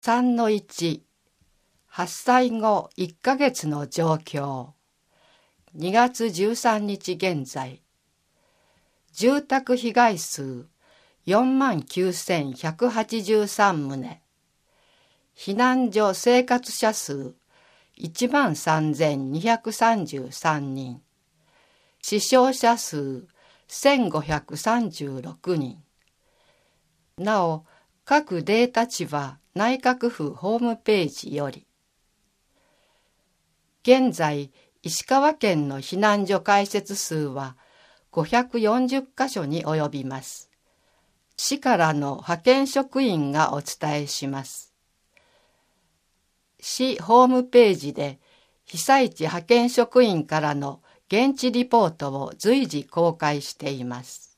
3-1 発災後1ヶ月の状況。2月13日現在、住宅被害数49,183棟、避難所生活者数13,233人、死傷者数1,536人。なお、各データ値は内閣府ホームページより。現在、石川県の避難所開設数は540カ所に及びます。市からの派遣職員がお伝えします。市ホームページで被災地派遣職員からの現地リポートを随時公開しています。